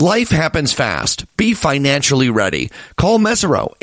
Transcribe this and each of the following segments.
Life happens fast. Be financially ready. Call Mesero,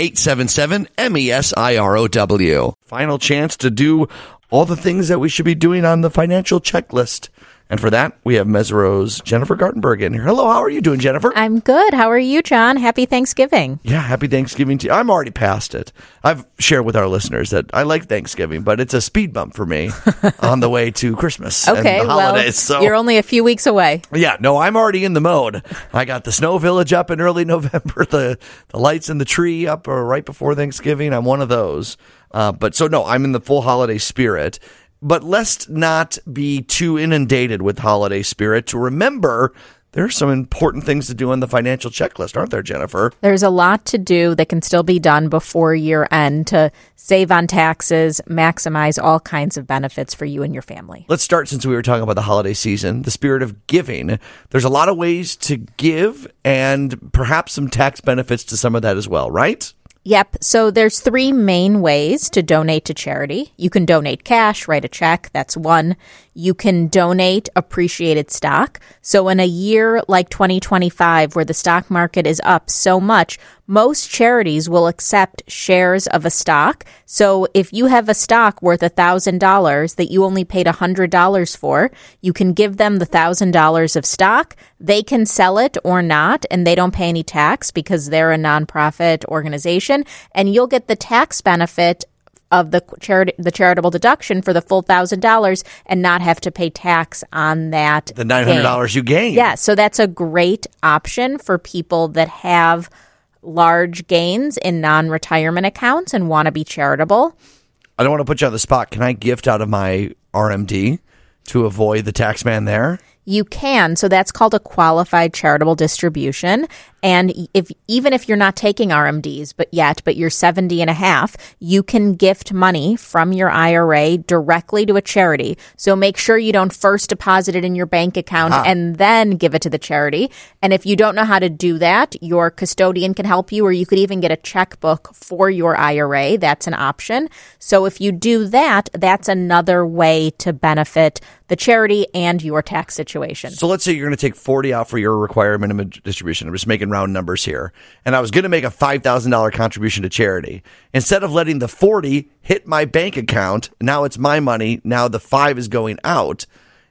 877-MESIROW. Final chance to do all the things that we should be doing on the financial checklist. And for that, we have Mesero's Jennifer Gartenberg in here. Hello, how are you doing, Jennifer? I'm good. How are you, John? Happy Thanksgiving. Yeah, happy Thanksgiving to you. I'm already past it. I've shared with our listeners that I like Thanksgiving, but it's a speed bump for me on the way to Christmas and the holidays. So you're only a few weeks away. Yeah, no, I'm already in the mode. I got the Snow Village up in early November, the lights in the tree up right before Thanksgiving. I'm one of those. But I'm in the full holiday spirit. But let's not be too inundated with holiday spirit to remember there are some important things to do on the financial checklist, aren't there, Jennifer? There's a lot to do that can still be done before year end to save on taxes, maximize all kinds of benefits for you and your family. Let's start, since we were talking about the holiday season, the spirit of giving. There's a lot of ways to give and perhaps some tax benefits to some of that as well, right? Yep. So there's three main ways to donate to charity. You can donate cash, write a check. That's one. You can donate appreciated stock. So in a year like 2025, where the stock market is up so much, most charities will accept shares of a stock. So if you have a stock worth $1,000 that you only paid $100 for, you can give them the $1,000 of stock. They can sell it or not, and they don't pay any tax because they're a nonprofit organization, and you'll get the tax benefit of the charitable deduction for the full $1,000 and not have to pay tax on that. The $900 you gain. Yeah, so that's a great option for people that have large gains in non-retirement accounts and want to be charitable. I don't want to put you on the spot. Can I gift out of my RMD to avoid the tax man there? You can. So that's called a qualified charitable distribution. And even if you're not taking RMDs but you're 70 and a half, you can gift money from your IRA directly to a charity. So make sure you don't first deposit it in your bank account and then give it to the charity. And if you don't know how to do that, your custodian can help you, or you could even get a checkbook for your IRA. That's an option. So if you do that, that's another way to benefit the charity and your tax situation. So let's say you're going to take 40 out for your required minimum distribution. I'm just making round numbers here. And I was going to make a $5,000 contribution to charity. Instead of letting the 40 hit my bank account, now it's my money. Now the 5 is going out.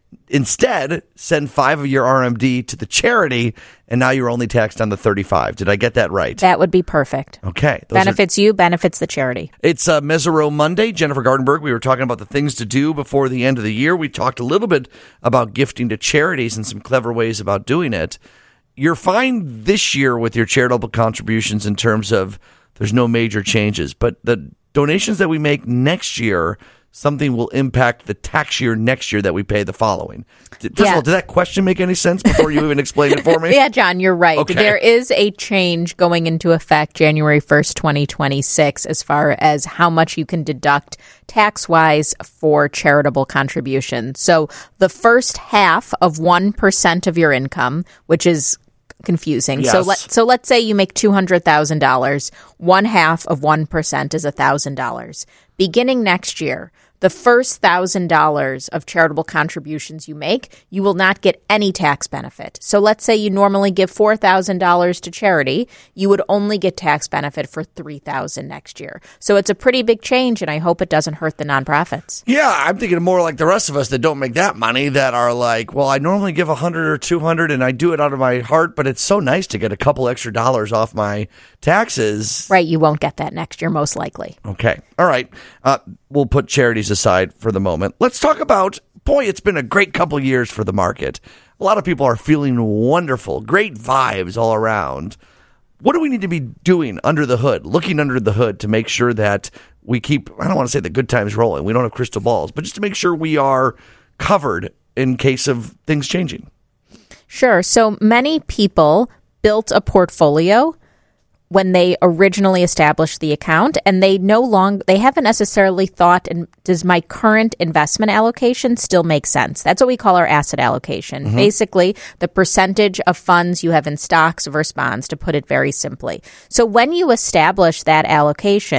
Instead, send 5 of your RMD to the charity, and now you're only taxed on the 35. Did I get that right? That would be perfect. Okay. Benefits you, benefits the charity. It's Mesero Monday. Jennifer Gartenberg, we were talking about the things to do before the end of the year. We talked a little bit about gifting to charities and some clever ways about doing it. You're fine this year with your charitable contributions in terms of there's no major changes, but the donations that we make next year, something will impact the tax year next year that we pay the following. First of all, did that question make any sense before you even explained it for me? Yeah, John, you're right. Okay. There is a change going into effect January 1st, 2026, as far as how much you can deduct tax-wise for charitable contributions. So the first half of 1% of your income, which is confusing. Yes. So let's say you make $200,000. One half of 1% is $1,000. Beginning next year, the first $1,000 of charitable contributions you make, you will not get any tax benefit. So let's say you normally give $4,000 to charity, you would only get tax benefit for $3,000 next year. So it's a pretty big change, and I hope it doesn't hurt the nonprofits. Yeah, I'm thinking more like the rest of us that don't make that money, that are like, well, I normally give $100 or $200 and I do it out of my heart, but it's so nice to get a couple extra dollars off my taxes. Right, you won't get that next year, most likely. Okay, all right. We'll put charities aside for the moment. Let's talk about, boy, it's been a great couple years for the market. A lot of people are feeling wonderful, great vibes all around. What do we need to be doing under the hood, looking under the hood to make sure that we keep, I don't want to say the good times rolling, we don't have crystal balls, but just to make sure we are covered in case of things changing? Sure. So many people built a portfolio when they originally established the account, and they haven't necessarily thought, does my current investment allocation still make sense? That's what we call our asset allocation. Mm-hmm. Basically, the percentage of funds you have in stocks versus bonds, to put it very simply. So when you establish that allocation,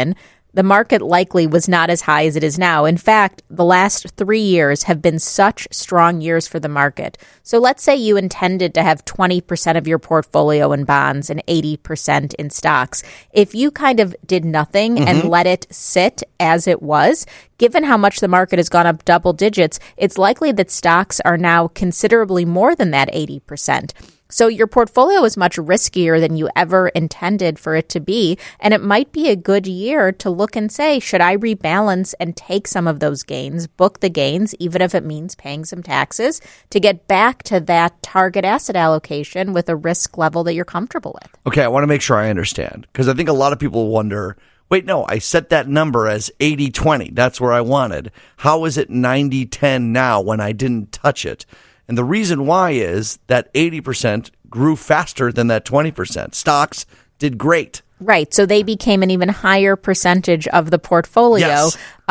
the market likely was not as high as it is now. In fact, the last 3 years have been such strong years for the market. So let's say you intended to have 20% of your portfolio in bonds and 80% in stocks. If you kind of did nothing and let it sit as it was, given how much the market has gone up double digits, it's likely that stocks are now considerably more than that 80%. So your portfolio is much riskier than you ever intended for it to be, and it might be a good year to look and say, should I rebalance and take some of those gains, book the gains, even if it means paying some taxes, to get back to that target asset allocation with a risk level that you're comfortable with? Okay, I want to make sure I understand, because I think a lot of people wonder, wait, no, I set that number as 80-20. That's where I wanted. How is it 90-10 now when I didn't touch it? And the reason why is that 80% grew faster than that 20%. Stocks did great. Right. So they became an even higher percentage of the portfolio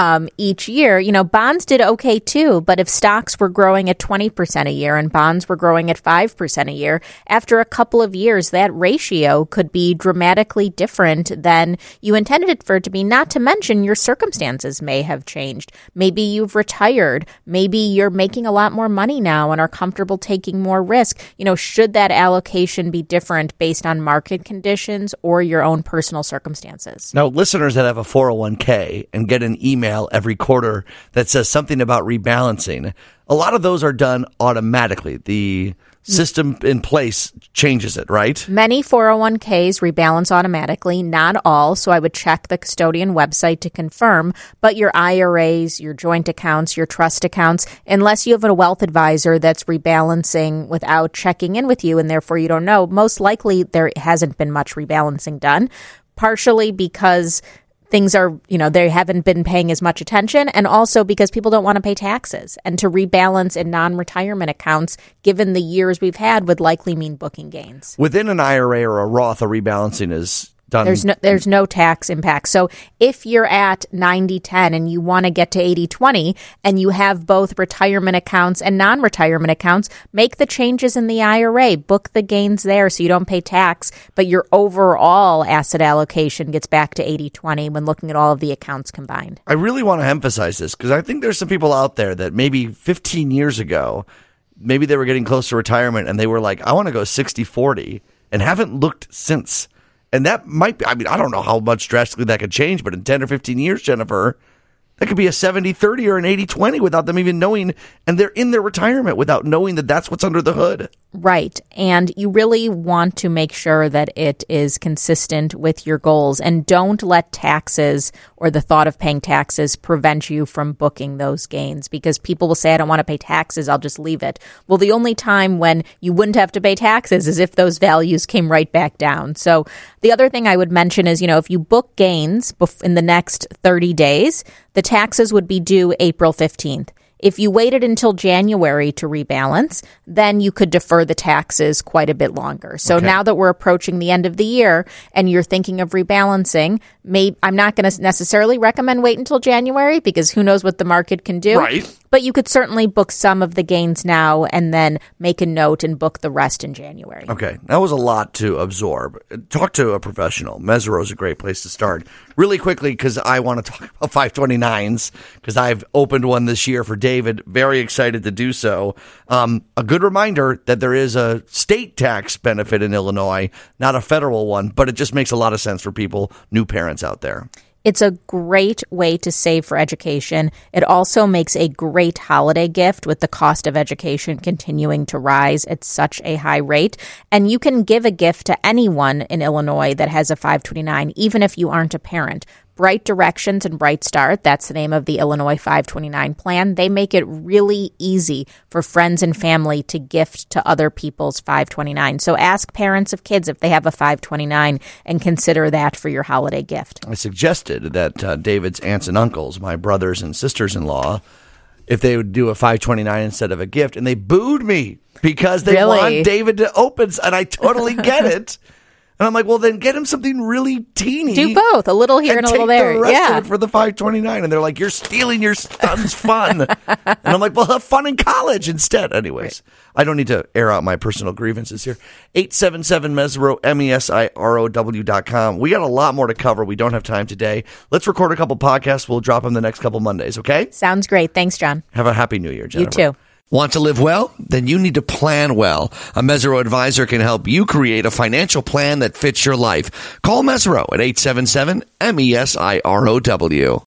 each year. You know, bonds did okay too, but if stocks were growing at 20% a year and bonds were growing at 5% a year, after a couple of years, that ratio could be dramatically different than you intended it for it to be, not to mention your circumstances may have changed. Maybe you've retired. Maybe you're making a lot more money now and are comfortable taking more risk. You know, should that allocation be different based on market conditions or your own personal circumstances? Now, listeners that have a 401k and get an email every quarter that says something about rebalancing, a lot of those are done automatically. The system in place changes it, right? Many 401ks rebalance automatically, not all, so I would check the custodian website to confirm, but your IRAs, your joint accounts, your trust accounts, unless you have a wealth advisor that's rebalancing without checking in with you and therefore you don't know, most likely there hasn't been much rebalancing done, partially because things are, you know, they haven't been paying as much attention, and also because people don't want to pay taxes. And to rebalance in non-retirement accounts, given the years we've had, would likely mean booking gains. Within an IRA or a Roth, a rebalancing is done. There's no tax impact. So if you're at 90-10 and you want to get to 80-20 and you have both retirement accounts and non-retirement accounts, make the changes in the IRA, book the gains there so you don't pay tax, but your overall asset allocation gets back to 80-20 when looking at all of the accounts combined. I really want to emphasize this because I think there's some people out there that maybe 15 years ago, maybe they were getting close to retirement and they were like, I want to go 60-40 and haven't looked since. And that might be, I mean, I don't know how much drastically that could change, but in 10 or 15 years, Jennifer, that could be a 70-30 or an 80-20 without them even knowing, and they're in their retirement without knowing that that's what's under the hood. Right. And you really want to make sure that it is consistent with your goals, and don't let taxes or the thought of paying taxes prevent you from booking those gains, because people will say, I don't want to pay taxes, I'll just leave it. Well, the only time when you wouldn't have to pay taxes is if those values came right back down. So the other thing I would mention is, you know, if you book gains in the next 30 days, the taxes would be due April 15th. If you waited until January to rebalance, then you could defer the taxes quite a bit longer. So now that we're approaching the end of the year and you're thinking of rebalancing, I'm not going to necessarily recommend wait until January because who knows what the market can do. Right. But you could certainly book some of the gains now and then make a note and book the rest in January. Okay. That was a lot to absorb. Talk to a professional. Mesirow is a great place to start. Really quickly, because I want to talk about 529s, because I've opened one this year for David. Very excited to do so. A good reminder that there is a state tax benefit in Illinois, not a federal one, but it just makes a lot of sense for people, new parents out there. It's a great way to save for education. It also makes a great holiday gift with the cost of education continuing to rise at such a high rate. And you can give a gift to anyone in Illinois that has a 529, even if you aren't a parent. Bright Directions and Bright Start, that's the name of the Illinois 529 plan. They make it really easy for friends and family to gift to other people's 529. So ask parents of kids if they have a 529 and consider that for your holiday gift. I suggested that David's aunts and uncles, my brothers and sisters-in-law, if they would do a 529 instead of a gift, and they booed me because they want David to open, and I totally get it. And I'm like, well, then get him something really teeny. Do both, a little here and a little there. The rest of it for the $529. And they're like, you're stealing your son's fun. And I'm like, well, have fun in college instead. Anyways, I don't need to air out my personal grievances here. 877-MESRO, MESIROW.com. We got a lot more to cover. We don't have time today. Let's record a couple podcasts. We'll drop them the next couple Mondays, okay? Sounds great. Thanks, John. Have a happy New Year, Jennifer. You too. Want to live well? Then you need to plan well. A Mesero advisor can help you create a financial plan that fits your life. Call Mesero at 877-MESIROW.